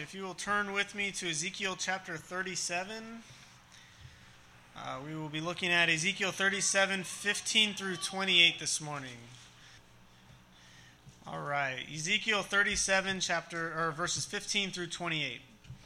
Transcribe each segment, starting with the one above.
If you will turn with me to Ezekiel chapter 37, we will be looking at Ezekiel 37, 15 through 28 this morning. All right, Ezekiel 37, verses 15 through 28.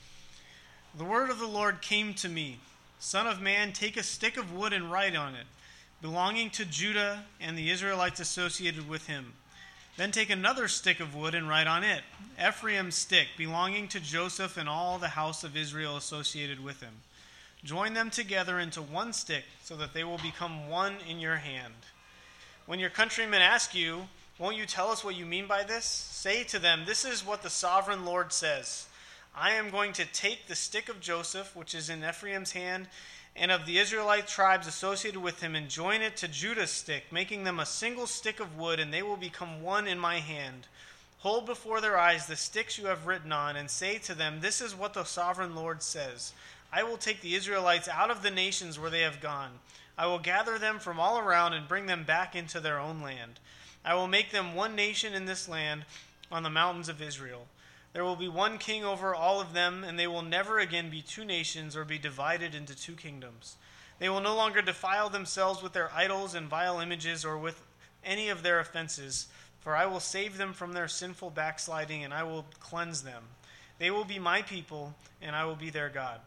The word of the Lord came to me, Son of man, take a stick of wood and write on it, belonging to Judah and the Israelites associated with him. Then take another stick of wood and write on it, Ephraim's stick, belonging to Joseph and all the house of Israel associated with him. Join them together into one stick, so that they will become one in your hand. When your countrymen ask you, won't you tell us what you mean by this? Say to them, this is what the sovereign Lord says. I am going to take the stick of Joseph, which is in Ephraim's hand, and of the Israelite tribes associated with him, and join it to Judah's stick, making them a single stick of wood, and they will become one in my hand. Hold before their eyes the sticks you have written on, and say to them, this is what the sovereign Lord says. I will take the Israelites out of the nations where they have gone. I will gather them from all around and bring them back into their own land. I will make them one nation in this land on the mountains of Israel. There will be one king over all of them, and they will never again be two nations or be divided into two kingdoms. They will no longer defile themselves with their idols and vile images or with any of their offenses, for I will save them from their sinful backsliding, and I will cleanse them. They will be my people, and I will be their God.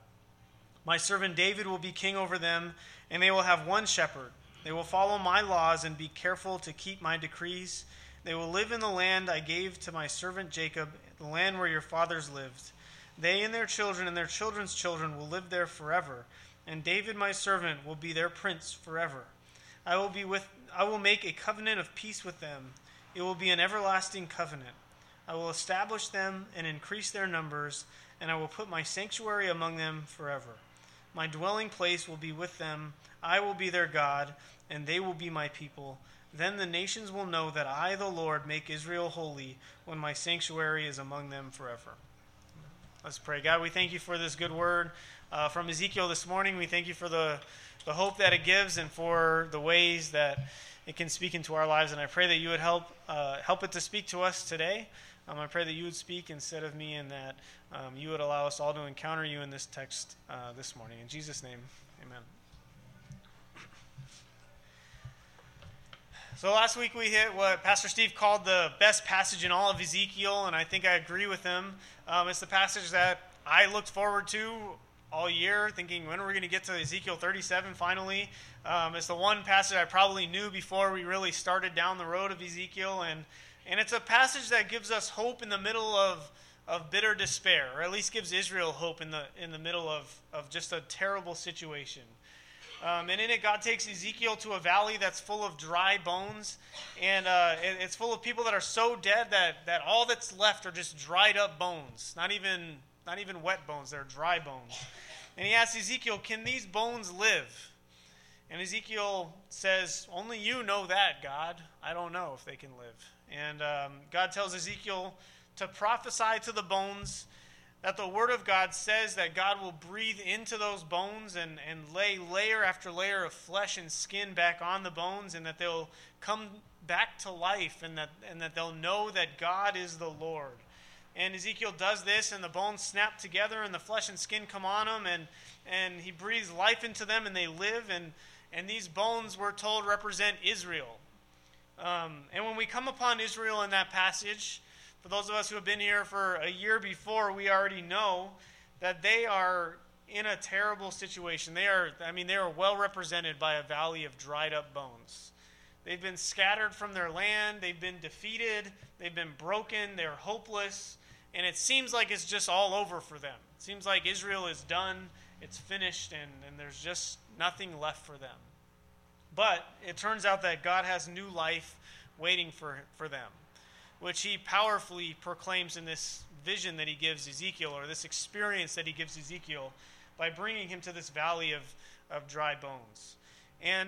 My servant David will be king over them, and they will have one shepherd. They will follow my laws and be careful to keep my decrees. They will live in the land I gave to my servant Jacob, the land where your fathers lived. They and their children's children will live there forever, and David my servant will be their prince forever. I will make a covenant of peace with them. It will be an everlasting covenant. I will establish them and increase their numbers, and I will put my sanctuary among them forever. My dwelling place will be with them. I will be their God, and they will be my people. Then the nations will know that I, the Lord, make Israel holy when my sanctuary is among them forever. Let's pray. God, we thank you for this good word from Ezekiel this morning. We thank you for the hope that it gives and for the ways that it can speak into our lives. And I pray that you would help it to speak to us today. I pray that you would speak instead of me, and that you would allow us all to encounter you in this text this morning. In Jesus' name, amen. So last week we hit what Pastor Steve called the best passage in all of Ezekiel, and I think I agree with him. It's the passage that I looked forward to all year, thinking, when are we going to get to Ezekiel 37 finally? It's the one passage I probably knew before we really started down the road of Ezekiel, and it's a passage that gives us hope in the middle of bitter despair, or at least gives Israel hope in the middle of just a terrible situation. And in it, God takes Ezekiel to a valley that's full of dry bones, and it's full of people that are so dead that all that's left are just dried up bones, not even wet bones, they're dry bones. And he asks Ezekiel, can these bones live? And Ezekiel says, only you know that, God. I don't know if they can live. And God tells Ezekiel to prophesy to the bones that the word of God says that God will breathe into those bones and lay layer after layer of flesh and skin back on the bones, and that they'll come back to life, and that they'll know that God is the Lord. And Ezekiel does this, and the bones snap together, and the flesh and skin come on them, and he breathes life into them, and they live, and these bones, we're told, represent Israel. And when we come upon Israel in that passage, for those of us who have been here for a year before, we already know that they are in a terrible situation. They are well represented by a valley of dried up bones. They've been scattered from their land. They've been defeated. They've been broken. They're hopeless. And it seems like it's just all over for them. It seems like Israel is done. It's finished, and there's just nothing left for them. But it turns out that God has new life waiting for them, which he powerfully proclaims in this vision that he gives Ezekiel, or this experience that he gives Ezekiel, by bringing him to this valley of dry bones. And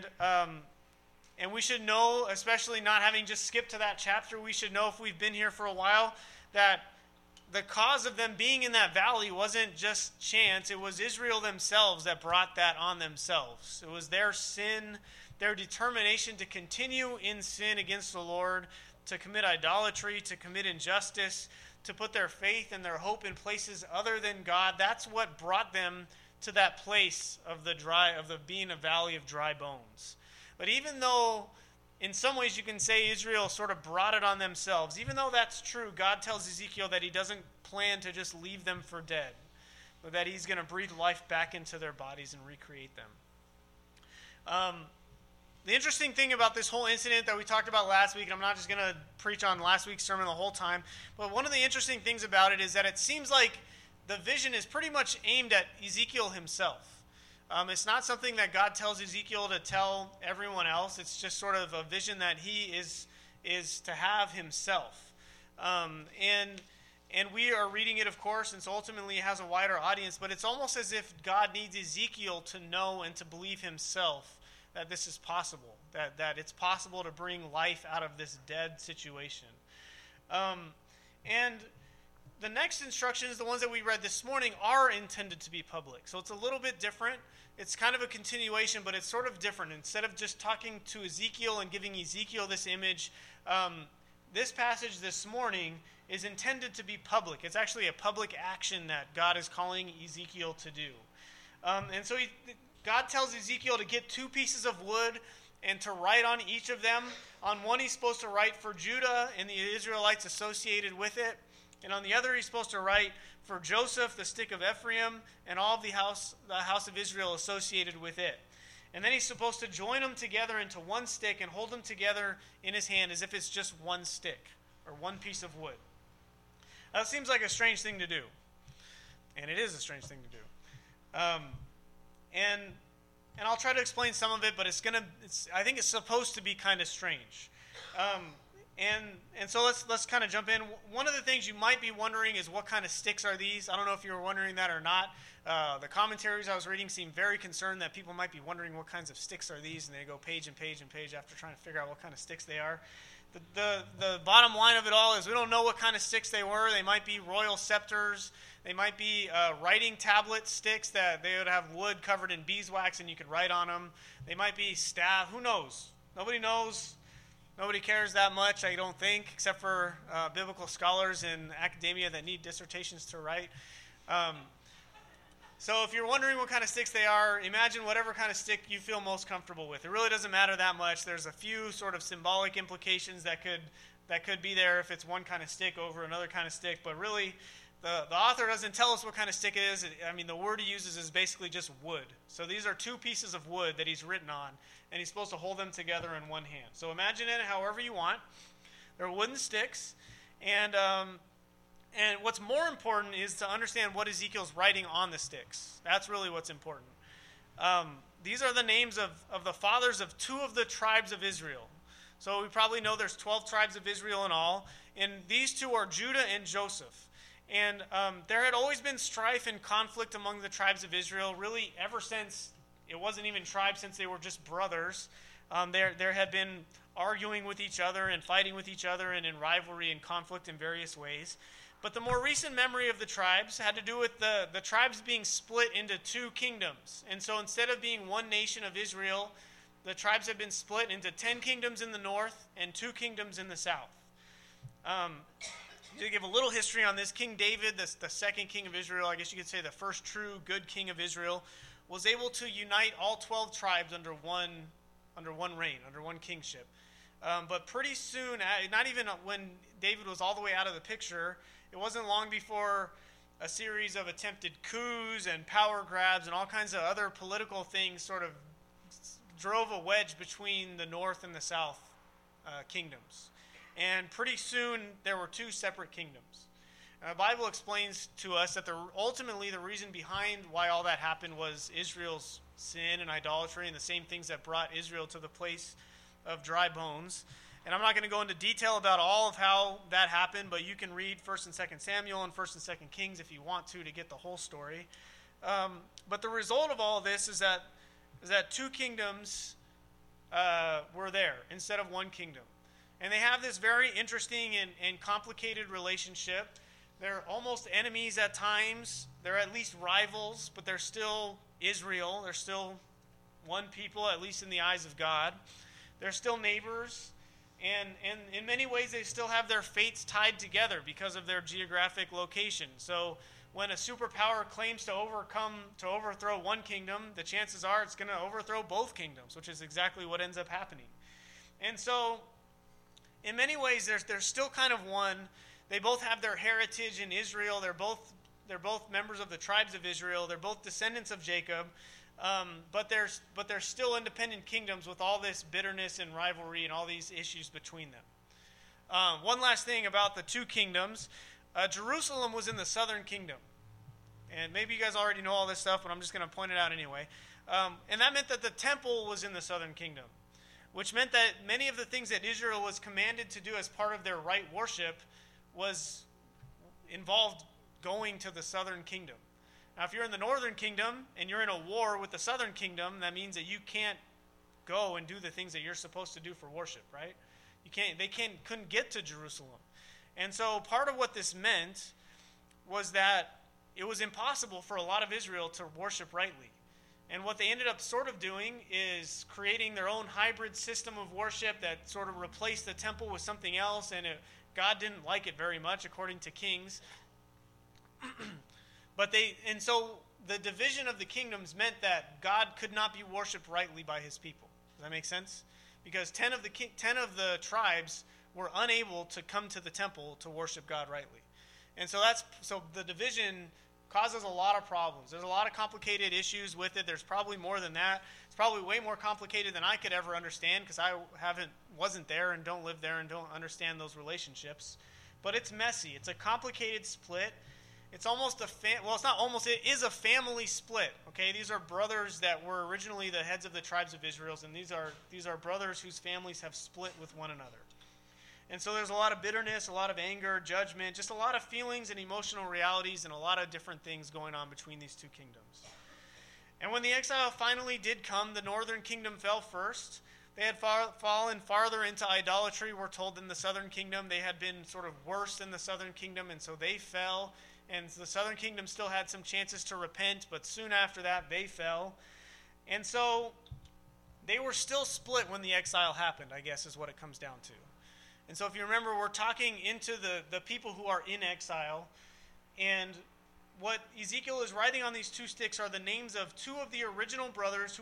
we should know, especially not having just skipped to that chapter, we should know if we've been here for a while, that the cause of them being in that valley wasn't just chance. It was Israel themselves that brought that on themselves. It was their sin, their determination to continue in sin against the Lord, to commit idolatry, to commit injustice, to put their faith and their hope in places other than God, that's what brought them to that place of the being a valley of dry bones. But even though in some ways you can say Israel sort of brought it on themselves, even though that's true, God tells Ezekiel that he doesn't plan to just leave them for dead, but that he's going to breathe life back into their bodies and recreate them. The interesting thing about this whole incident that we talked about last week, and I'm not just going to preach on last week's sermon the whole time, but one of the interesting things about it is that it seems like the vision is pretty much aimed at Ezekiel himself. It's not something that God tells Ezekiel to tell everyone else. It's just sort of a vision that he is to have himself. And we are reading it, of course, and so ultimately it has a wider audience, but it's almost as if God needs Ezekiel to know and to believe himself that this is possible, that it's possible to bring life out of this dead situation. And the next instructions, the ones that we read this morning, are intended to be public. So it's a little bit different. It's kind of a continuation, but it's sort of different. Instead of just talking to Ezekiel and giving Ezekiel this image, this passage this morning is intended to be public. It's actually a public action that God is calling Ezekiel to do. And so God tells Ezekiel to get 2 pieces of wood and to write on each of them. On one, he's supposed to write for Judah and the Israelites associated with it. And on the other, he's supposed to write for Joseph, the stick of Ephraim, and all of the house of Israel associated with it. And then he's supposed to join them together into one stick and hold them together in his hand as if it's just one stick or one piece of wood. That seems like a strange thing to do. And it is a strange thing to do. And I'll try to explain some of it, but I think it's supposed to be kind of strange. And so let's kind of jump in. One of the things you might be wondering is what kind of sticks are these? I don't know if you were wondering that or not. The commentaries I was reading seemed very concerned that people might be wondering what kinds of sticks are these, and they go page and page and page after trying to figure out what kind of sticks they are. The bottom line of it all is we don't know what kind of sticks they were. They might be royal scepters. They might be writing tablet sticks that they would have wood covered in beeswax and you could write on them. They might be staff. Who knows? Nobody knows. Nobody cares that much, I don't think, except for biblical scholars in academia that need dissertations to write. So if you're wondering what kind of sticks they are, imagine whatever kind of stick you feel most comfortable with. It really doesn't matter that much. There's a few sort of symbolic implications that could be there if it's one kind of stick over another kind of stick, but really the author doesn't tell us what kind of stick it is. I mean, the word he uses is basically just wood. So these are 2 pieces of wood that he's written on, and he's supposed to hold them together in one hand. So imagine it however you want. They're wooden sticks, and what's more important is to understand what Ezekiel's writing on the sticks. That's really what's important. These are the names of the fathers of 2 of the tribes of Israel. So we probably know there's 12 tribes of Israel in all, and these 2 are Judah and Joseph. And there had always been strife and conflict among the tribes of Israel, really ever since it wasn't even tribes, since they were just brothers. There had been arguing with each other and fighting with each other and in rivalry and conflict in various ways. But the more recent memory of the tribes had to do with the tribes being split into 2 kingdoms. And so instead of being one nation of Israel, the tribes have been split into 10 kingdoms in the north and 2 kingdoms in the south. To give a little history on this, King David, the second king of Israel, I guess you could say the first true good king of Israel, was able to unite all 12 tribes under one reign, under one kingship. But pretty soon, not even when David was all the way out of the picture, it wasn't long before a series of attempted coups and power grabs and all kinds of other political things sort of drove a wedge between the north and the south kingdoms. And pretty soon, there were 2 separate kingdoms. The Bible explains to us that ultimately the reason behind why all that happened was Israel's sin and idolatry and the same things that brought Israel to the place of dry bones. And I'm not going to go into detail about all of how that happened, but you can read 1 and 2 Samuel and 1 and 2 Kings if you want to get the whole story. But the result of all of this is that 2 kingdoms were there instead of 1 kingdom. And they have this very interesting and complicated relationship. They're almost enemies at times. They're at least rivals, but they're still Israel. They're still one people, at least in the eyes of God. They're still neighbors. And in many ways, they still have their fates tied together because of their geographic location. So when a superpower claims to overthrow one kingdom, the chances are it's going to overthrow both kingdoms, which is exactly what ends up happening. And so, in many ways, they're still kind of one. They both have their heritage in Israel. They're both members of the tribes of Israel. They're both descendants of Jacob. But they're still independent kingdoms with all this bitterness and rivalry and all these issues between them. One last thing about the two kingdoms. Jerusalem was in the southern kingdom. And maybe you guys already know all this stuff, but I'm just going to point it out anyway. And that meant that the temple was in the southern kingdom, which meant that many of the things that Israel was commanded to do as part of their right worship involved going to the southern kingdom. Now, if you're in the northern kingdom and you're in a war with the southern kingdom, that means that you can't go and do the things that you're supposed to do for worship, right? They couldn't get to Jerusalem. And so part of what this meant was that it was impossible for a lot of Israel to worship rightly. And what they ended up sort of doing is creating their own hybrid system of worship that sort of replaced the temple with something else, and God didn't like it very much, according to Kings. So the division of the kingdoms meant that God could not be worshipped rightly by his people. Does that make sense? Because 10 of the tribes were unable to come to the temple to worship God rightly. And so the division causes a lot of problems. There's a lot of complicated issues with it. There's probably more than that. It's probably way more complicated than I could ever understand because I wasn't there and don't live there and don't understand those relationships. But it's messy. It's a complicated split. It's almost it is a family split. Okay, these are brothers that were originally the heads of the tribes of Israel, and these are brothers whose families have split with one another. And so there's a lot of bitterness, a lot of anger, judgment, just a lot of feelings and emotional realities and a lot of different things going on between these two kingdoms. And when the exile finally did come, the northern kingdom fell first. They had fallen farther into idolatry, we're told, than the southern kingdom. They had been sort of worse than the southern kingdom, and so they fell. And the southern kingdom still had some chances to repent, but soon after that, they fell. And so they were still split when the exile happened, I guess, is what it comes down to. And so if you remember, we're talking into the people who are in exile. And what Ezekiel is writing on these two sticks are the names of two of the original brothers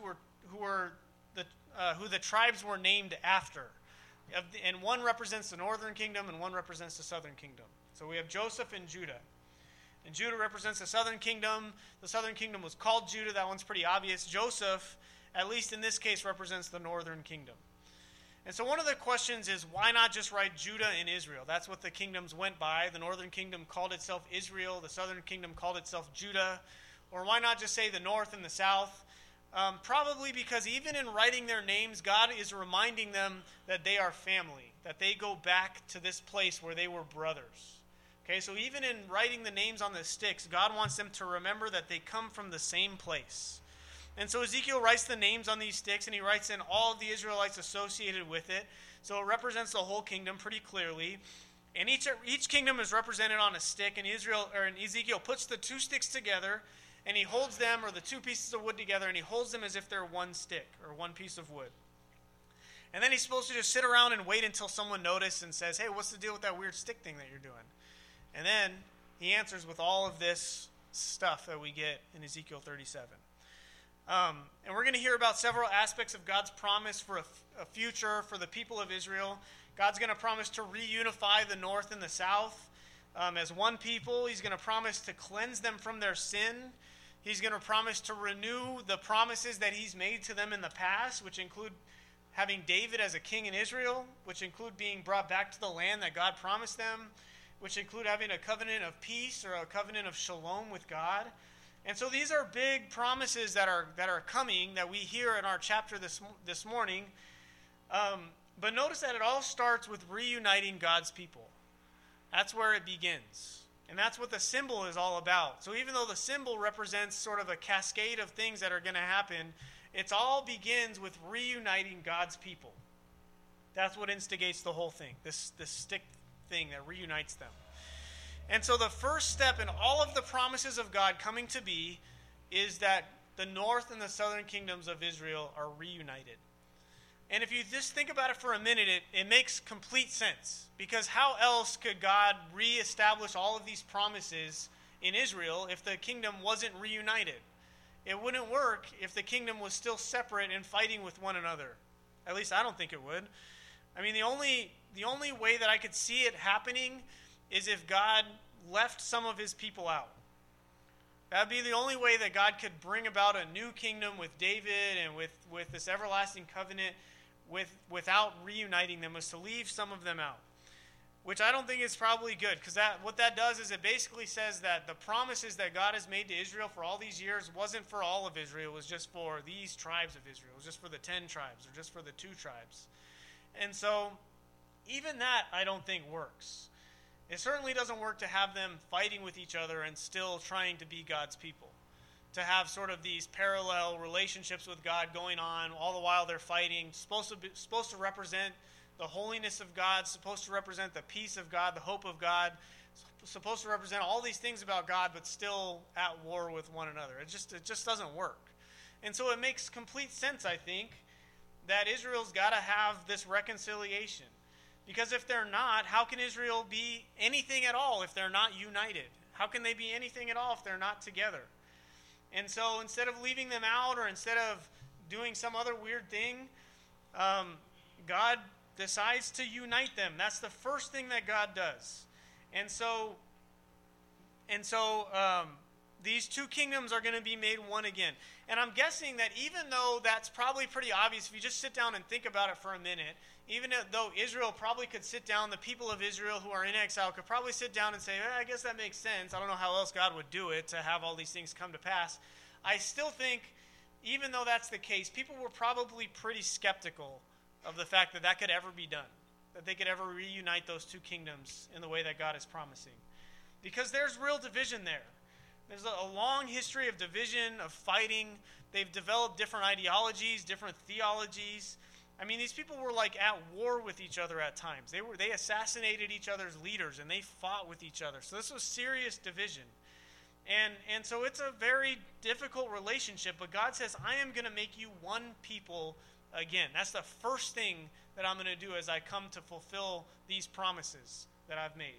who the tribes were named after. And one represents the northern kingdom and one represents the southern kingdom. So we have Joseph and Judah. And Judah represents the southern kingdom. The southern kingdom was called Judah. That one's pretty obvious. Joseph, at least in this case, represents the northern kingdom. And so one of the questions is, why not just write Judah and Israel? That's what the kingdoms went by. The northern kingdom called itself Israel. The southern kingdom called itself Judah. Or why not just say the north and the south? Probably because even in writing their names, God is reminding them that they are family, that they go back to this place where they were brothers. Okay, so even in writing the names on the sticks, God wants them to remember that they come from the same place. And so Ezekiel writes the names on these sticks, and he writes in all of the Israelites associated with it. So it represents the whole kingdom pretty clearly. And each kingdom is represented on a stick, and Ezekiel puts the two sticks together, and he holds them, or the two pieces of wood together, and he holds them as if they're one stick, or one piece of wood. And then he's supposed to just sit around and wait until someone notices and says, hey, what's the deal with that weird stick thing that you're doing? And then he answers with all of this stuff that we get in Ezekiel 37. And we're going to hear about several aspects of God's promise for a future for the people of Israel. God's going to promise to reunify the north and the south as one people. He's going to promise to cleanse them from their sin. He's going to promise to renew the promises that he's made to them in the past, which include having David as a king in Israel, which include being brought back to the land that God promised them, which include having a covenant of peace or a covenant of shalom with God. And so these are big promises that are coming that we hear in our chapter this morning. But notice that it all starts with reuniting God's people. That's where it begins. And that's what the symbol is all about. So even though the symbol represents sort of a cascade of things that are going to happen, it all begins with reuniting God's people. That's what instigates the whole thing, this stick thing that reunites them. And so the first step in all of the promises of God coming to be is that the north and the southern kingdoms of Israel are reunited. And if you just think about it for a minute, it makes complete sense. Because how else could God reestablish all of these promises in Israel if the kingdom wasn't reunited? It wouldn't work if the kingdom was still separate and fighting with one another. At least I don't think it would. I mean, the only way that I could see it happening is if God left some of his people out. That would be the only way that God could bring about a new kingdom with David and with this everlasting covenant without reuniting them, was to leave some of them out. Which I don't think is probably good, because what that does is it basically says that the promises that God has made to Israel for all these years wasn't for all of Israel. It was just for these tribes of Israel. It was just for the 10 tribes or just for the 2 tribes. And so even that I don't think works. It certainly doesn't work to have them fighting with each other and still trying to be God's people. To have sort of these parallel relationships with God going on all the while they're fighting, supposed to represent the holiness of God, supposed to represent the peace of God, the hope of God, supposed to represent all these things about God, but still at war with one another. It just doesn't work. And so it makes complete sense, I think, that Israel's got to have this reconciliation. Because if they're not, how can Israel be anything at all if they're not united? How can they be anything at all if they're not together? And so instead of leaving them out or instead of doing some other weird thing, God decides to unite them. That's the first thing that God does. And so these 2 kingdoms are going to be made one again. And I'm guessing that even though that's probably pretty obvious, if you just sit down and think about it for a minute, even though Israel probably could sit down, the people of Israel who are in exile could probably sit down and say, I guess that makes sense. I don't know how else God would do it to have all these things come to pass. I still think, even though that's the case, people were probably pretty skeptical of the fact that that could ever be done, that they could ever reunite those 2 kingdoms in the way that God is promising. Because there's real division there. There's a long history of division, of fighting. They've developed different ideologies, different theologies. I mean, these people were like at war with each other at times. They assassinated each other's leaders, and they fought with each other. So this was serious division. And so it's a very difficult relationship, but God says, I am going to make you one people again. That's the first thing that I'm going to do as I come to fulfill these promises that I've made.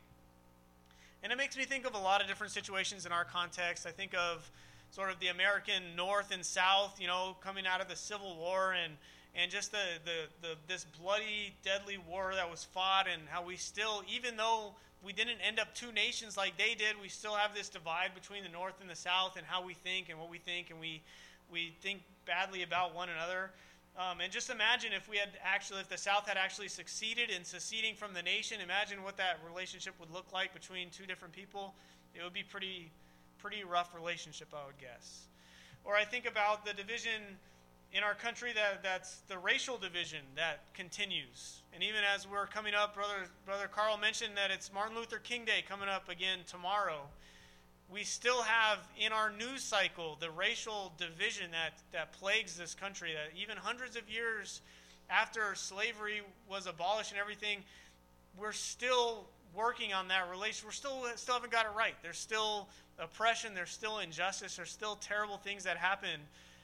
And it makes me think of a lot of different situations in our context. I think of sort of the American North and South, coming out of the Civil War and just this bloody, deadly war that was fought, and how we still, even though we didn't end up 2 nations like they did, we still have this divide between the North and the South and how we think and what we think, and we think badly about one another. And just imagine if the South had actually succeeded in seceding from the nation. Imagine what that relationship would look like between 2 different people. It would be pretty rough relationship, I would guess. Or I think about the division in our country that's the racial division that continues. And even as we're coming up, Brother Carl mentioned that it's Martin Luther King Day coming up again tomorrow. We still have in our news cycle the racial division that plagues this country, that even hundreds of years after slavery was abolished and everything, we're still working on that relation. We're still haven't got it right. There's still oppression, there's still injustice, there's still terrible things that happen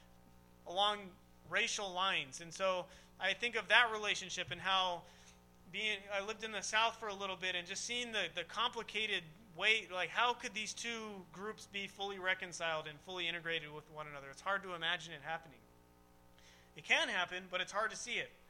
along racial lines. And so I think of that relationship and how I lived in the South for a little bit, and just seeing the complicated way, like how could these 2 groups be fully reconciled and fully integrated with one another? It's hard to imagine it happening. It can happen, but it's hard to see it.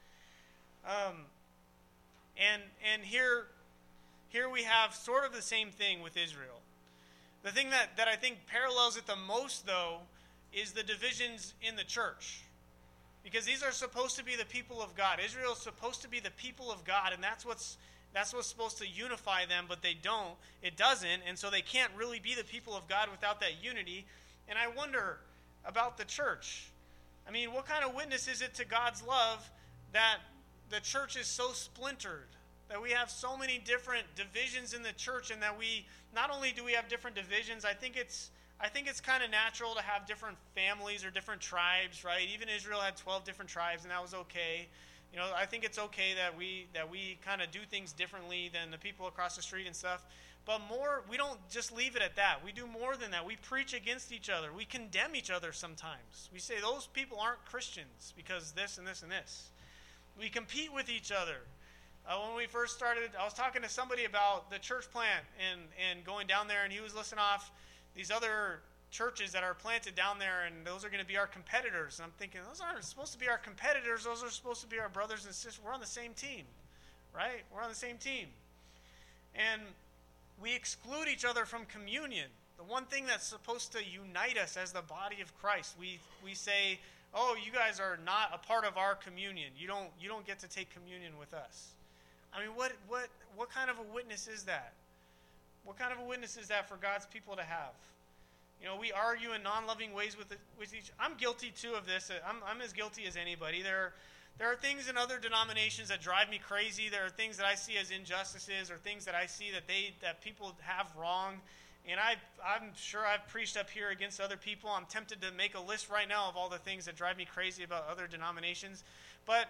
And here we have sort of the same thing with Israel. The thing that I think parallels it the most, though, is the divisions in the church. Because these are supposed to be the people of God. Israel is supposed to be the people of God, and that's what's supposed to unify them, but they don't. It doesn't, and so they can't really be the people of God without that unity. And I wonder about the church. I mean, what kind of witness is it to God's love that the church is so splintered, that we have so many different divisions in the church, and that we not only do we have different divisions, I think it's kind of natural to have different families or different tribes, right? Even Israel had 12 different tribes, and that was okay. I think it's okay that we kind of do things differently than the people across the street and stuff. But we don't just leave it at that. We do more than that. We preach against each other. We condemn each other sometimes. We say those people aren't Christians because this and this and this. We compete with each other. When we first started, I was talking to somebody about the church plant and going down there, and he was listing off these other churches that are planted down there, and those are going to be our competitors. And I'm thinking, those aren't supposed to be our competitors. Those are supposed to be our brothers and sisters. We're on the same team, right? We're on the same team. And we exclude each other from communion. The one thing that's supposed to unite us as the body of Christ. We say, oh, you guys are not a part of our communion. You don't get to take communion with us. I mean, what kind of a witness is that? What kind of a witness is that for God's people to have? You know, we argue in non-loving ways with each. I'm guilty too of this. I'm as guilty as anybody. There are things in other denominations that drive me crazy. There are things that I see as injustices, or things that I see that people have wrong. And I'm sure I've preached up here against other people. I'm tempted to make a list right now of all the things that drive me crazy about other denominations. But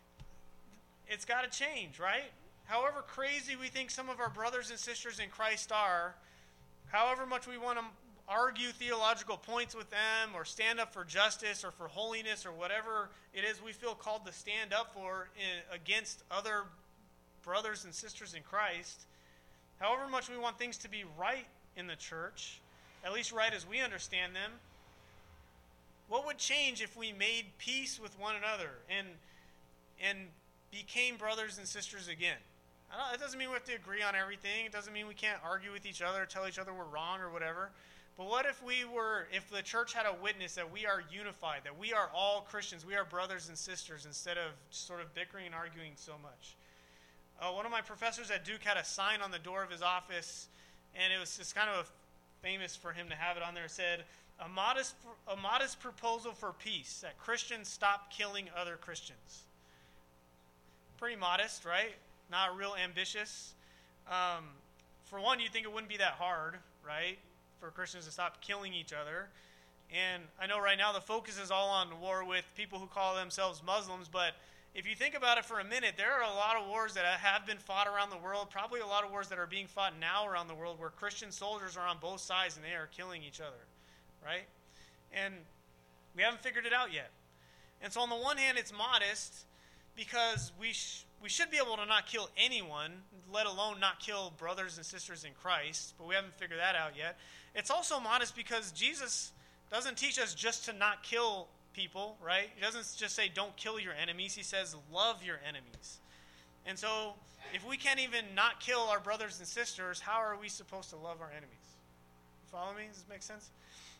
it's got to change, right? However crazy we think some of our brothers and sisters in Christ are, however much we want to argue theological points with them, or stand up for justice or for holiness, or whatever it is we feel called to stand up for against other brothers and sisters in Christ, however much we want things to be right in the church, at least right as we understand them, what would change if we made peace with one another and became brothers and sisters again? It doesn't mean we have to agree on everything. It doesn't mean we can't argue with each other, tell each other we're wrong or whatever. But what if if the church had a witness that we are unified, that we are all Christians, we are brothers and sisters, instead of sort of bickering and arguing so much? One of my professors at Duke had a sign on the door of his office, and it was just kind of famous for him to have it on there. It said, a modest proposal for peace, that Christians stop killing other Christians. Pretty modest, right? Not real ambitious. For one, you'd think it wouldn't be that hard, right, for Christians to stop killing each other. And I know right now the focus is all on war with people who call themselves Muslims, but if you think about it for a minute, there are a lot of wars that have been fought around the world, probably a lot of wars that are being fought now around the world, where Christian soldiers are on both sides and they are killing each other, right? And we haven't figured it out yet. And so on the one hand, it's modest because we should be able to not kill anyone, let alone not kill brothers and sisters in Christ, but we haven't figured that out yet. It's also modest because Jesus doesn't teach us just to not kill people, right? He doesn't just say don't kill your enemies. He says love your enemies. And so if we can't even not kill our brothers and sisters, how are we supposed to love our enemies? You follow me? Does this make sense?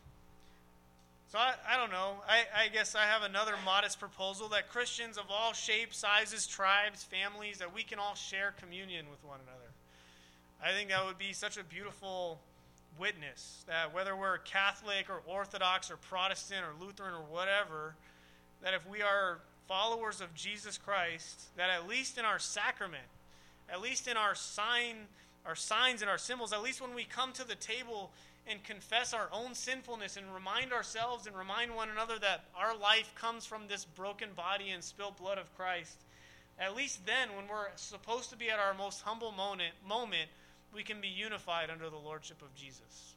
So I don't know. I guess I have another modest proposal, that Christians of all shapes, sizes, tribes, families, that we can all share communion with one another. I think that would be such a beautiful witness, that whether we're Catholic or Orthodox or Protestant or Lutheran or whatever, that if we are followers of Jesus Christ, that at least in our sacrament, at least in our signs and our symbols, at least when we come to the table and confess our own sinfulness and remind ourselves and remind one another that our life comes from this broken body and spilled blood of Christ, at least then, when we're supposed to be at our most humble moment, we can be unified under the lordship of Jesus.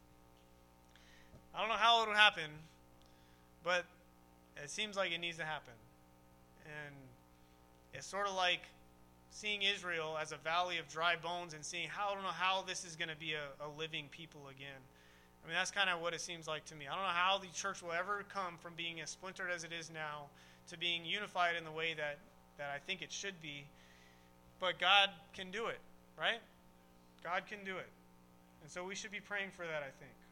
I don't know how it will happen, but it seems like it needs to happen. And it's sort of like seeing Israel as a valley of dry bones and seeing I don't know how this is going to be a living people again. I mean, that's kind of what it seems like to me. I don't know how the church will ever come from being as splintered as it is now to being unified in the way that I think it should be. But God can do it, right? God can do it. And so we should be praying for that, I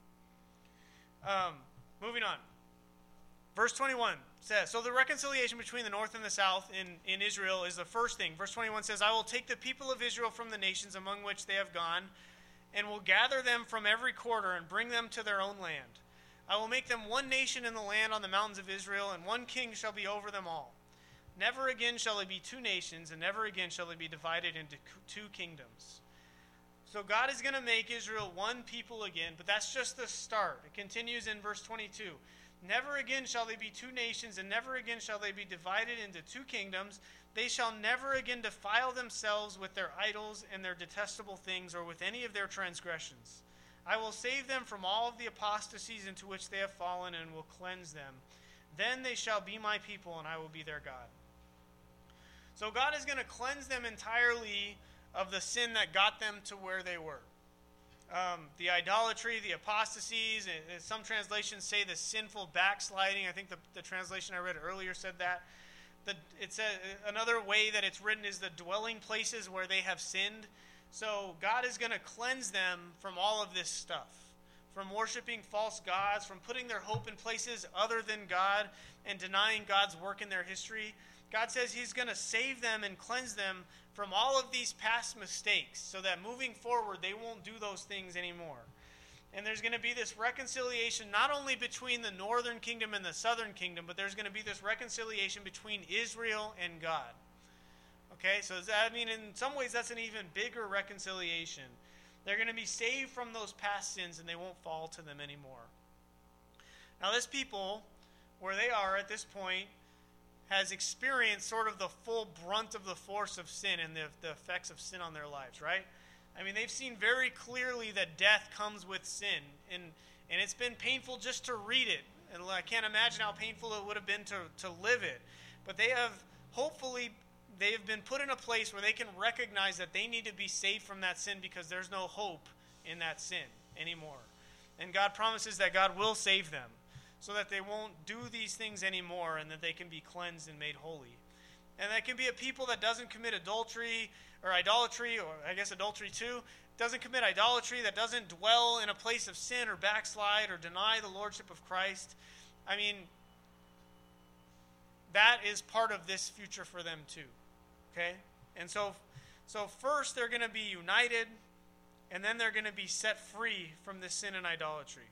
think. Moving on. Verse 21 says, so the reconciliation between the north and the south in Israel is the first thing. Verse 21 says, I will take the people of Israel from the nations among which they have gone, and will gather them from every quarter and bring them to their own land. I will make them one nation in the land on the mountains of Israel, and one king shall be over them all. Never again shall it be two nations, and never again shall it be divided into two kingdoms. So God is going to make Israel one people again, but that's just the start. It continues in verse 22. Never again shall they be two nations, and never again shall they be divided into two kingdoms. They shall never again defile themselves with their idols and their detestable things, or with any of their transgressions. I will save them from all of the apostasies into which they have fallen, and will cleanse them. Then they shall be my people, and I will be their God. So God is going to cleanse them entirely of the sin that got them to where they were. The idolatry, the apostasies, and some translations say the sinful backsliding. I think the translation I read earlier said that. It said another way that it's written is the dwelling places where they have sinned. So God is going to cleanse them from all of this stuff, from worshiping false gods, from putting their hope in places other than God and denying God's work in their history. God says he's going to save them and cleanse them from all of these past mistakes so that moving forward they won't do those things anymore. And there's going to be this reconciliation not only between the northern kingdom and the southern kingdom, but there's going to be this reconciliation between Israel and God. Okay, so in some ways that's an even bigger reconciliation. They're going to be saved from those past sins and they won't fall to them anymore. Now this people, where they are at this point, has experienced sort of the full brunt of the force of sin and the effects of sin on their lives, right? I mean, they've seen very clearly that death comes with sin, and it's been painful just to read it. And I can't imagine how painful it would have been to live it. But they have been put in a place where they can recognize that they need to be saved from that sin because there's no hope in that sin anymore. And God promises that God will save them so that they won't do these things anymore and that they can be cleansed and made holy. And that can be a people that doesn't commit adultery or idolatry, or I guess adultery too, doesn't commit idolatry, that doesn't dwell in a place of sin or backslide or deny the lordship of Christ. I mean, that is part of this future for them too. Okay? And so first they're going to be united, and then they're going to be set free from this sin and idolatry.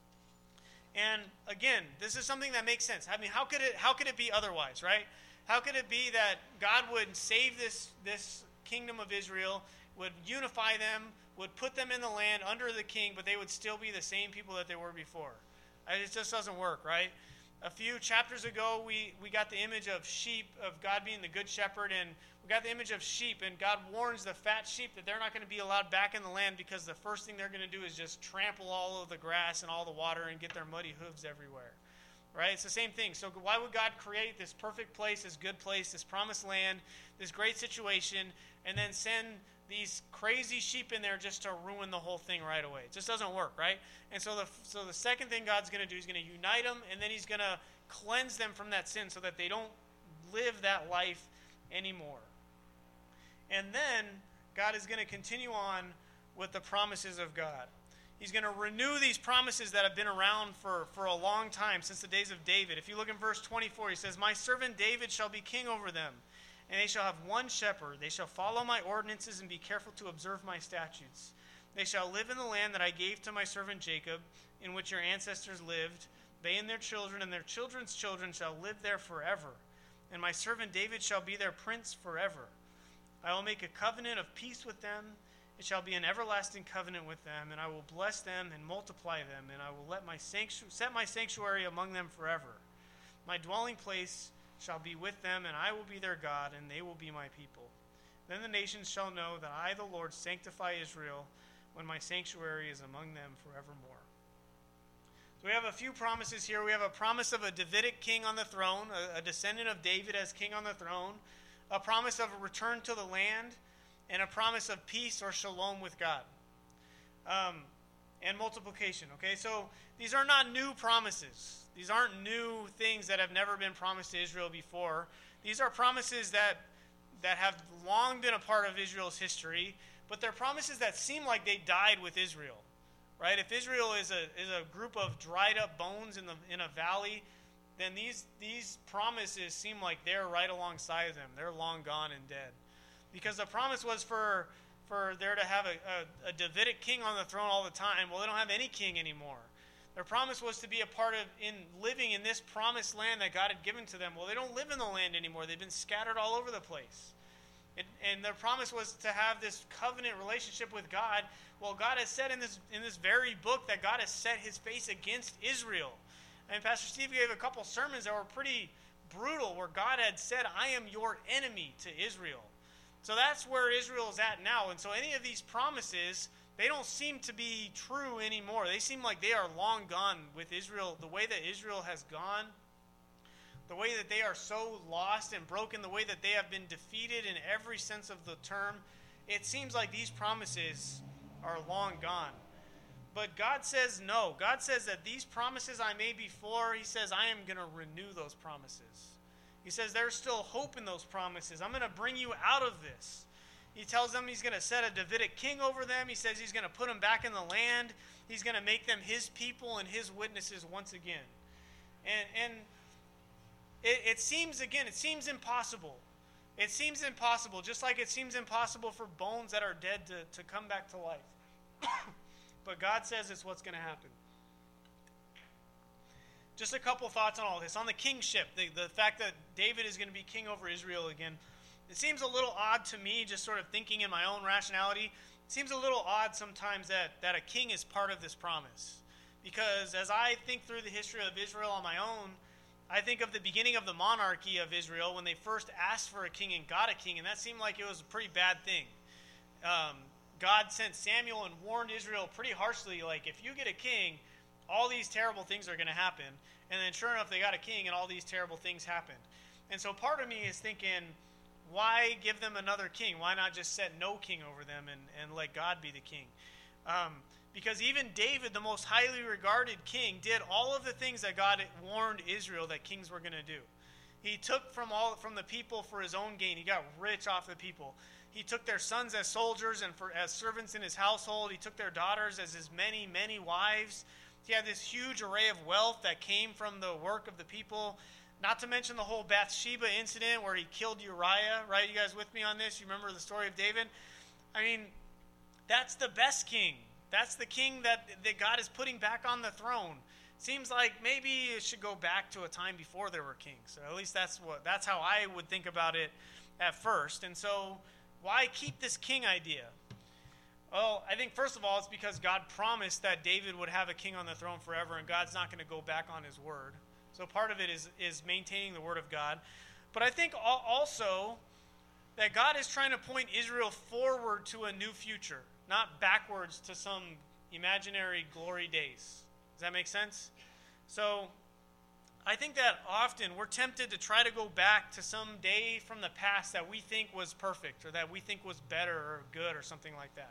And again, this is something that makes sense. I mean, how could it be otherwise, right? How could it be that God would save this kingdom of Israel, would unify them, would put them in the land under the king, but they would still be the same people that they were before? It just doesn't work, right? A few chapters ago, we got the image of sheep, of God being the good shepherd, and we got the image of sheep, and God warns the fat sheep that they're not going to be allowed back in the land because the first thing they're going to do is just trample all of the grass and all the water and get their muddy hooves everywhere. Right? It's the same thing. So why would God create this perfect place, this good place, this promised land, this great situation, and then send these crazy sheep in there just to ruin the whole thing right away? It just doesn't work, right? And so the second thing God's going to do, he's going to unite them, and then he's going to cleanse them from that sin so that they don't live that life anymore. And then God is going to continue on with the promises of God. He's going to renew these promises that have been around for a long time, since the days of David. If you look in verse 24, he says, "My servant David shall be king over them, and they shall have one shepherd. They shall follow my ordinances and be careful to observe my statutes. They shall live in the land that I gave to my servant Jacob, in which your ancestors lived. They and their children's children shall live there forever. And my servant David shall be their prince forever. I will make a covenant of peace with them. It shall be an everlasting covenant with them, and I will bless them and multiply them, and I will set my sanctuary among them forever. My dwelling place shall be with them, and I will be their God, and they will be my people. Then the nations shall know that I, the Lord, sanctify Israel, when my sanctuary is among them forevermore." So we have a few promises here. We have a promise of a Davidic king on the throne, a descendant of David as king on the throne, a promise of a return to the land, and a promise of peace or shalom with God, and multiplication. Okay, so these are not new promises. These aren't new things that have never been promised to Israel before. These are promises that have long been a part of Israel's history, but they're promises that seem like they died with Israel, right? If Israel is a group of dried up bones in a valley, then these promises seem like they're right alongside them. They're long gone and dead. Because the promise was for there to have a Davidic king on the throne all the time. Well, they don't have any king anymore. Their promise was to be a part of living in this promised land that God had given to them. Well, they don't live in the land anymore. They've been scattered all over the place. And their promise was to have this covenant relationship with God. Well, God has said in this very book that God has set his face against Israel. And Pastor Steve gave a couple sermons that were pretty brutal, where God had said, "I am your enemy" to Israel. So that's where Israel is at now. And so any of these promises, they don't seem to be true anymore. They seem like they are long gone with Israel. The way that Israel has gone, the way that they are so lost and broken, the way that they have been defeated in every sense of the term, it seems like these promises are long gone. But God says no. God says that these promises I made before, he says, I am going to renew those promises. He says there's still hope in those promises. I'm going to bring you out of this. He tells them he's going to set a Davidic king over them. He says he's going to put them back in the land. He's going to make them his people and his witnesses once again. And it seems impossible. It seems impossible, just like it seems impossible for bones that are dead to come back to life. But God says it's what's going to happen. Just a couple thoughts on all this. On the kingship, the fact that David is going to be king over Israel again, it seems a little odd to me, just sort of thinking in my own rationality. It seems a little odd sometimes that a king is part of this promise. Because as I think through the history of Israel on my own, I think of the beginning of the monarchy of Israel when they first asked for a king and got a king, and that seemed like it was a pretty bad thing. God sent Samuel and warned Israel pretty harshly, like, if you get a king, all these terrible things are going to happen. And then sure enough, they got a king and all these terrible things happened. And so part of me is thinking, why give them another king? Why not just set no king over them and let God be the king? Because even David, the most highly regarded king, did all of the things that God warned Israel that kings were going to do. He took from the people for his own gain. He got rich off the people. He took their sons as soldiers and as servants in his household. He took their daughters as his many, many wives. He had this huge array of wealth that came from the work of the people. Not to mention the whole Bathsheba incident where he killed Uriah, right? You guys with me on this? You remember the story of David? I mean, that's the best king. That's the king that God is putting back on the throne. Seems like maybe it should go back to a time before there were kings. So at least that's how I would think about it at first. And so why keep this king idea? Well, I think first of all it's because God promised that David would have a king on the throne forever, and God's not going to go back on his word. So part of it is maintaining the word of God. But I think also that God is trying to point Israel forward to a new future, not backwards to some imaginary glory days. Does that make sense? So I think that often we're tempted to try to go back to some day from the past that we think was perfect or that we think was better or good or something like that.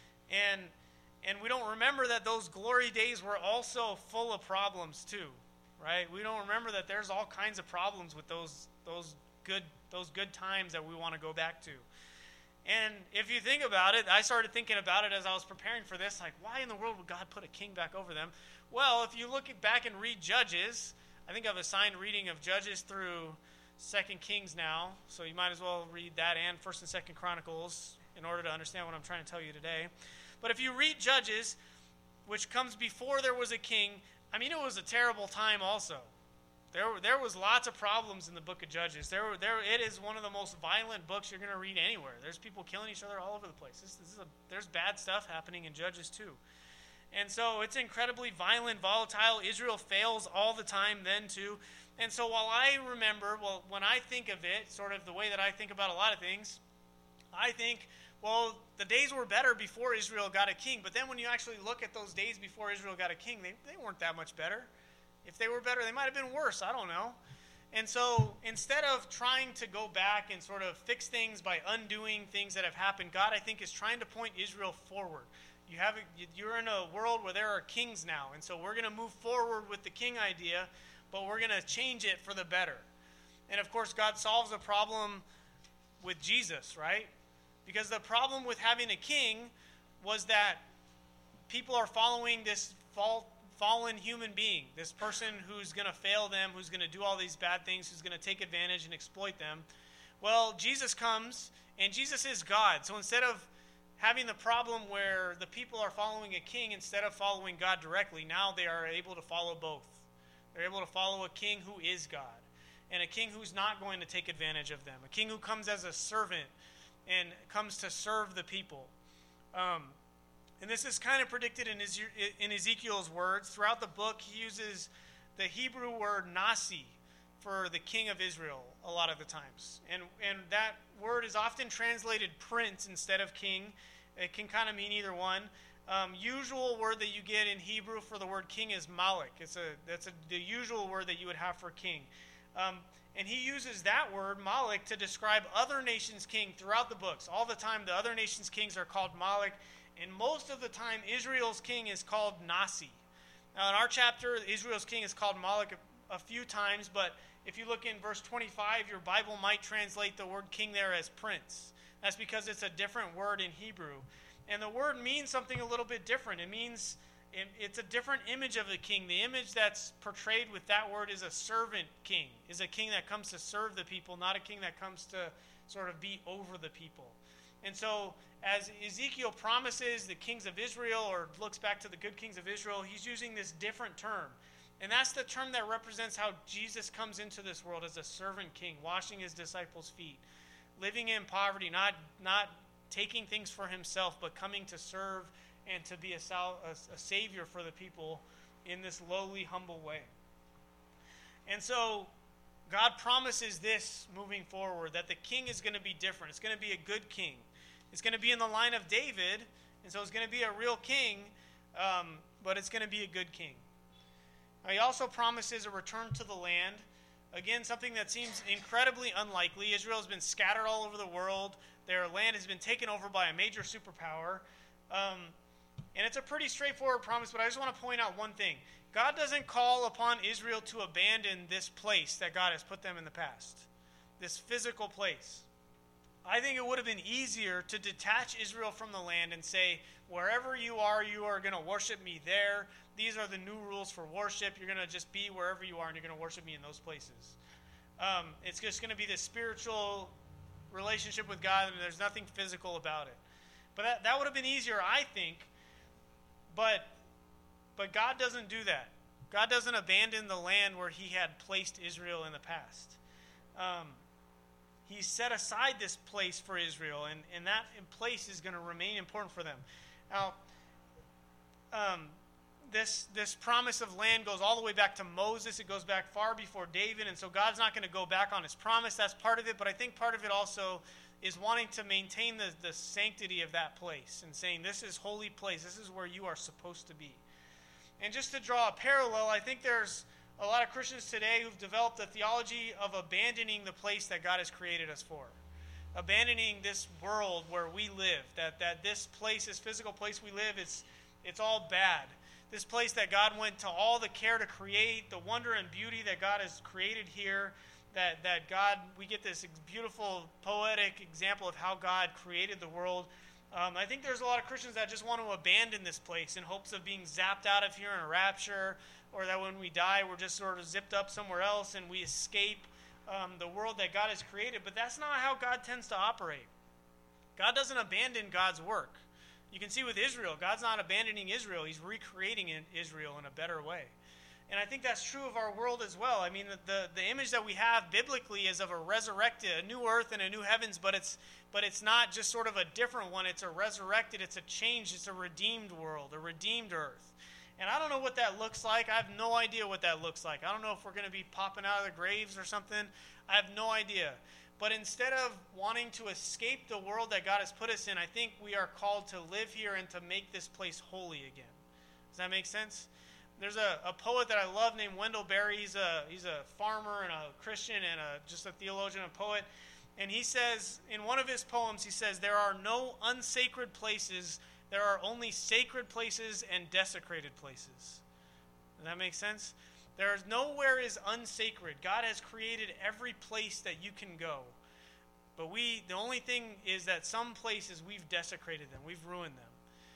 And we don't remember that those glory days were also full of problems too, right? We don't remember that there's all kinds of problems with those good times that we want to go back to. And if you think about it, I started thinking about it as I was preparing for this, like, why in the world would God put a king back over them? Well, if you look back and read Judges, I think I've assigned reading of Judges through 2 Kings now, so you might as well read that and 1 and 2 Chronicles in order to understand what I'm trying to tell you today. But if you read Judges, which comes before there was a king, I mean, it was a terrible time also. There was lots of problems in the book of Judges. It is one of the most violent books you're going to read anywhere. There's people killing each other all over the place. There's bad stuff happening in Judges too. And so it's incredibly violent, volatile. Israel fails all the time then too. And so while I remember, when I think of it, sort of the way that I think about a lot of things, I think, well, the days were better before Israel got a king. But then when you actually look at those days before Israel got a king, they weren't that much better. If they were better, they might have been worse. I don't know. And so instead of trying to go back and sort of fix things by undoing things that have happened, God, I think, is trying to point Israel forward. You're in a world where there are kings now. And so we're going to move forward with the king idea, but we're going to change it for the better. And of course, God solves a problem with Jesus, right? Because the problem with having a king was that people are following this fallen human being, this person who's going to fail them, who's going to do all these bad things, who's going to take advantage and exploit them. Well, Jesus comes, and Jesus is God. So instead of having the problem where the people are following a king instead of following God directly, now they are able to follow both. They're able to follow a king who is God, and a king who's not going to take advantage of them, a king who comes as a servant and comes to serve the people. And this is kind of predicted in Ezekiel's words. Throughout the book, he uses the Hebrew word nasi for the king of Israel a lot of the times. And that word is often translated prince instead of king. It can kind of mean either one. Usual word that you get in Hebrew for the word king is malik. That's the usual word that you would have for king. And he uses that word, Malik, to describe other nations' king throughout the books. All the time, the other nations' kings are called Malik, and most of the time, Israel's king is called Nasi. Now, in our chapter, Israel's king is called Malik a few times, but if you look in verse 25, your Bible might translate the word king there as prince. That's because it's a different word in Hebrew. And the word means something a little bit different. It means it's a different image of a king. The image that's portrayed with that word is a servant king, is a king that comes to serve the people, not a king that comes to sort of be over the people. And so as Ezekiel promises the kings of Israel, or looks back to the good kings of Israel, he's using this different term. And that's the term that represents how Jesus comes into this world as a servant king, washing his disciples' feet, living in poverty, not taking things for himself, but coming to serve and to be a savior for the people in this lowly, humble way. And so God promises this moving forward, that the king is going to be different. It's going to be a good king. It's going to be in the line of David, and so it's going to be a real king, but it's going to be a good king. Now, he also promises a return to the land. Again, something that seems incredibly unlikely. Israel has been scattered all over the world. Their land has been taken over by a major superpower. And it's a pretty straightforward promise, but I just want to point out one thing. God doesn't call upon Israel to abandon this place that God has put them in the past, this physical place. I think it would have been easier to detach Israel from the land and say, wherever you are going to worship me there. These are the new rules for worship. You're going to just be wherever you are, and you're going to worship me in those places. It's just going to be this spiritual relationship with God, and there's nothing physical about it. But that would have been easier, I think. But God doesn't do that. God doesn't abandon the land where he had placed Israel in the past. He set aside this place for Israel, and that place is going to remain important for them. Now, this promise of land goes all the way back to Moses. It goes back far before David, and so God's not going to go back on his promise. That's part of it, but I think part of it also is wanting to maintain the sanctity of that place and saying, this is holy place. This is where you are supposed to be. And just to draw a parallel, I think there's a lot of Christians today who've developed a theology of abandoning the place that God has created us for. Abandoning this world where we live, that this place, this physical place we live, it's all bad. This place that God went to all the care to create, the wonder and beauty that God has created here, that God, we get this beautiful poetic example of how God created the world. I think there's a lot of Christians that just want to abandon this place in hopes of being zapped out of here in a rapture, or that when we die, we're just sort of zipped up somewhere else and we escape the world that God has created. But that's not how God tends to operate. God doesn't abandon God's work. You can see with Israel, God's not abandoning Israel. He's recreating Israel in a better way. And I think that's true of our world as well. I mean, the image that we have biblically is of a resurrected, a new earth and a new heavens, but it's not just sort of a different one. It's a resurrected, it's a changed, it's a redeemed world, a redeemed earth. And I don't know what that looks like. I have no idea what that looks like. I don't know if we're going to be popping out of the graves or something. I have no idea. But instead of wanting to escape the world that God has put us in, I think we are called to live here and to make this place holy again. Does that make sense? There's a poet that I love named Wendell Berry. He's a farmer and a Christian and just a theologian and poet. And he says, in one of his poems, he says, there are no unsacred places. There are only sacred places and desecrated places. Does that make sense? There is nowhere is unsacred. God has created every place that you can go. But the only thing is that some places we've desecrated them. We've ruined them.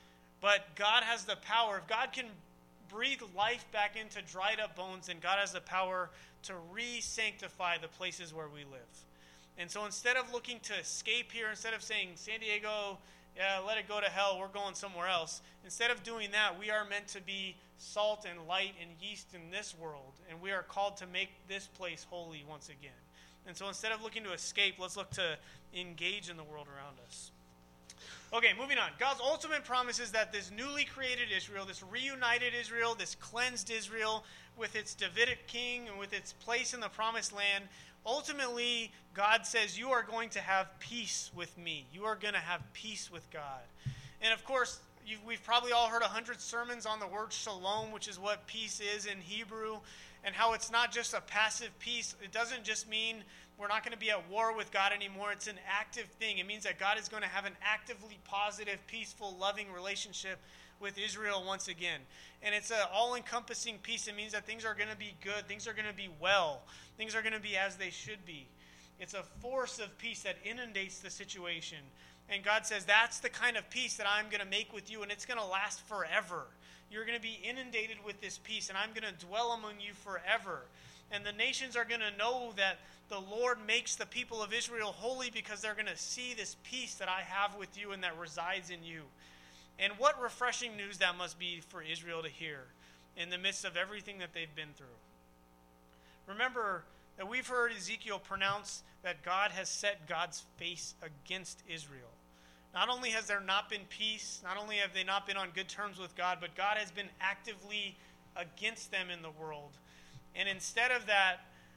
But God has the power. If God can breathe life back into dried up bones, then God has the power to re-sanctify the places where we live. And so instead of looking to escape here, instead of saying, San Diego, yeah, let it go to hell, we're going somewhere else. Instead of doing that, we are meant to be salt and light and yeast in this world. And we are called to make this place holy once again. And so instead of looking to escape, let's look to engage in the world around us. Okay, moving on. God's ultimate promise is that this newly created Israel, this reunited Israel, this cleansed Israel with its Davidic king and with its place in the promised land, ultimately, God says, you are going to have peace with me. You are going to have peace with God. And of course, we've probably all heard 100 sermons on the word shalom, which is what peace is in Hebrew. and how it's not just a passive peace. It doesn't just mean we're not going to be at war with God anymore. It's an active thing. It means that God is going to have an actively positive, peaceful, loving relationship with Israel once again. And it's an all-encompassing peace. It means that things are going to be good. Things are going to be well. Things are going to be as they should be. It's a force of peace that inundates the situation. And God says, that's the kind of peace that I'm going to make with you, and it's going to last forever. You're going to be inundated with this peace, and I'm going to dwell among you forever. And the nations are going to know that the Lord makes the people of Israel holy because they're going to see this peace that I have with you and that resides in you. And what refreshing news that must be for Israel to hear in the midst of everything that they've been through. Remember that we've heard Ezekiel pronounce that God has set God's face against Israel. Not only has there not been peace, not only have they not been on good terms with God, but God has been actively against them in the world. And instead of that,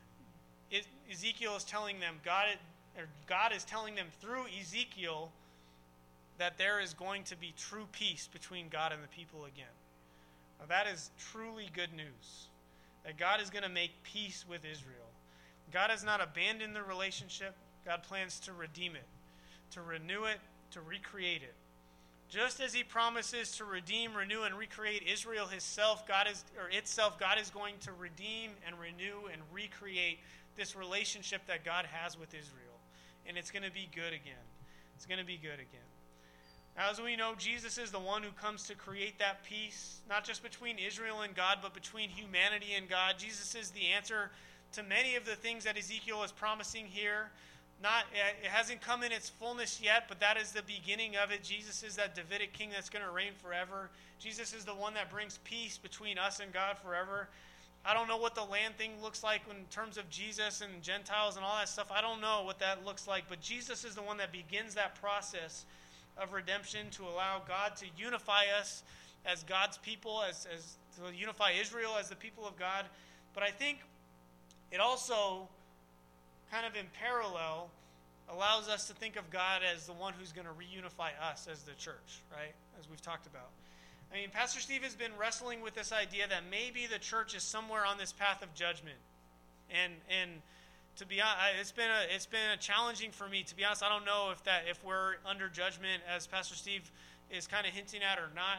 Ezekiel is telling them, God is telling them through Ezekiel that there is going to be true peace between God and the people again. Now, that is truly good news, that God is going to make peace with Israel. God has not abandoned the relationship. God plans to redeem it, to renew it, to recreate it. Just as he promises to redeem, renew, and recreate Israel itself, God is going to redeem and renew and recreate this relationship that God has with Israel. And it's going to be good again. It's going to be good again. Now, as we know, Jesus is the one who comes to create that peace, not just between Israel and God, but between humanity and God. Jesus is the answer to many of the things that Ezekiel is promising here. It hasn't come in its fullness yet, but that is the beginning of it. Jesus is that Davidic king that's going to reign forever. Jesus is the one that brings peace between us and God forever. I don't know what the land thing looks like in terms of Jesus and Gentiles and all that stuff. I don't know what that looks like, but Jesus is the one that begins that process of redemption to allow God to unify us as God's people, as to unify Israel as the people of God. But I think it also, kind of in parallel, allows us to think of God as the one who's going to reunify us as the church, right? As we've talked about. I mean, Pastor Steve has been wrestling with this idea that maybe the church is somewhere on this path of judgment. And to be honest, it's been a challenging for me. To be honest, I don't know if we're under judgment, as Pastor Steve is kind of hinting at, or not.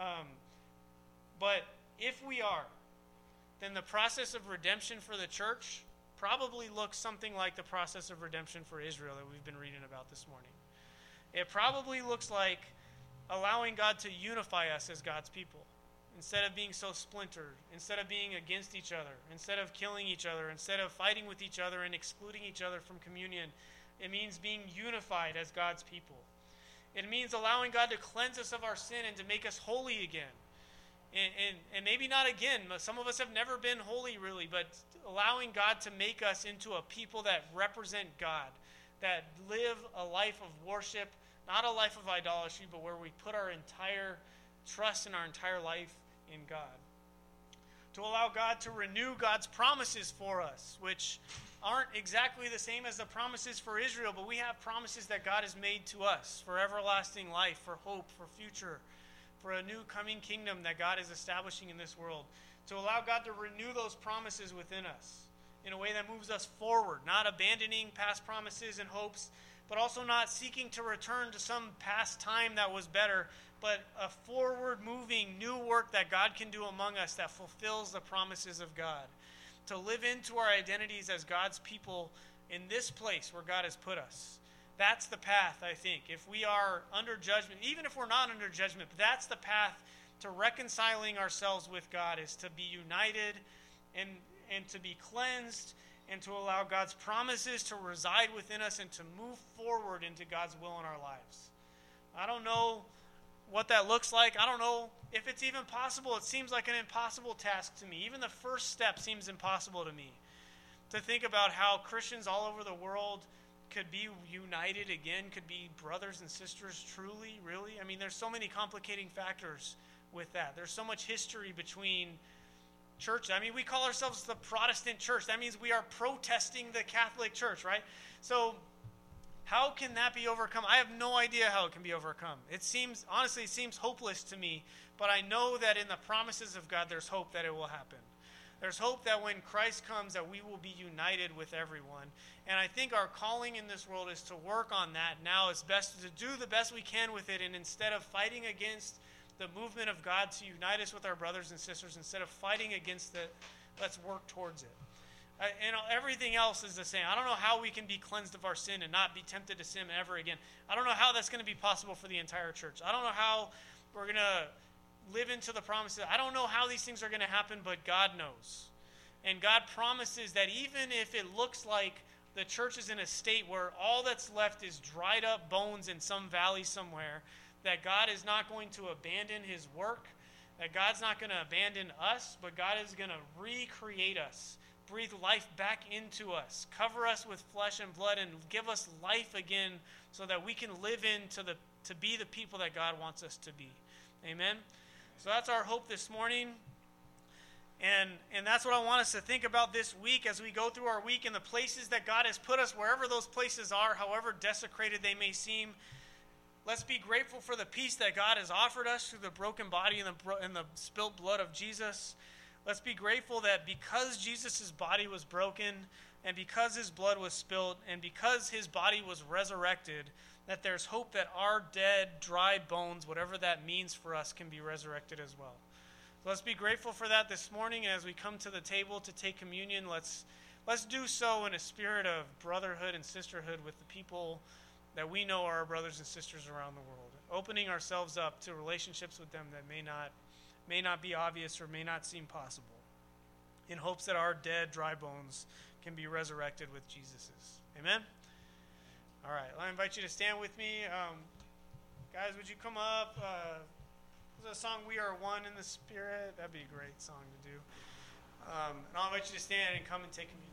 But if we are, then the process of redemption for the church probably looks something like the process of redemption for Israel that we've been reading about this morning. It probably looks like allowing God to unify us as God's people. Instead of being so splintered, instead of being against each other, instead of killing each other, instead of fighting with each other and excluding each other from communion, it means being unified as God's people. It means allowing God to cleanse us of our sin and to make us holy again. And maybe not again. Some of us have never been holy really, but allowing God to make us into a people that represent God, that live a life of worship, not a life of idolatry, but where we put our entire trust in our entire life in God. To allow God to renew God's promises for us, which aren't exactly the same as the promises for Israel, but we have promises that God has made to us for everlasting life, for hope, for future, for a new coming kingdom that God is establishing in this world. To allow God to renew those promises within us in a way that moves us forward, not abandoning past promises and hopes, but also not seeking to return to some past time that was better, but a forward-moving new work that God can do among us that fulfills the promises of God. To live into our identities as God's people in this place where God has put us. That's the path, I think. If we are under judgment, even if we're not under judgment, but that's the path to reconciling ourselves with God, is to be united and to be cleansed and to allow God's promises to reside within us and to move forward into God's will in our lives. I don't know what that looks like. I don't know if it's even possible. It seems like an impossible task to me. Even the first step seems impossible to me. To think about how Christians all over the world could be united again, could be brothers and sisters truly, really. I mean, there's so many complicating factors with that. There's so much history between church. I mean, we call ourselves the Protestant church. That means we are protesting the Catholic Church, right? So how can that be overcome? I have no idea how it can be overcome. Honestly, it seems hopeless to me, but I know that in the promises of God, there's hope that it will happen. There's hope that when Christ comes that we will be united with everyone. And I think our calling in this world is to work on that now as best, to do the best we can with it, and instead of fighting against the movement of God to unite us with our brothers and sisters, instead of fighting against it, let's work towards it. And everything else is the same. I don't know how we can be cleansed of our sin and not be tempted to sin ever again. I don't know how that's going to be possible for the entire church. I don't know how we're going to live into the promises. I don't know how these things are going to happen, but God knows. And God promises that even if it looks like the church is in a state where all that's left is dried up bones in some valley somewhere, that God is not going to abandon his work, that God's not going to abandon us, but God is going to recreate us, breathe life back into us, cover us with flesh and blood, and give us life again so that we can live to be the people that God wants us to be. Amen? So that's our hope this morning. And that's what I want us to think about this week as we go through our week, and the places that God has put us, wherever those places are, however desecrated they may seem. Let's be grateful for the peace that God has offered us through the broken body and the spilt blood of Jesus. Let's be grateful that because Jesus' body was broken, and because his blood was spilled, and because his body was resurrected, that there's hope that our dead, dry bones, whatever that means for us, can be resurrected as well. So let's be grateful for that this morning. And as we come to the table to take communion, let's do so in a spirit of brotherhood and sisterhood with the people that we know are our brothers and sisters around the world, opening ourselves up to relationships with them that may not be obvious or may not seem possible, in hopes that our dead, dry bones can be resurrected with Jesus's. Amen? All right, I invite you to stand with me. Guys, would you come up? There's a song, We Are One in the Spirit. That'd be a great song to do. And I'll invite you to stand and come and take communion.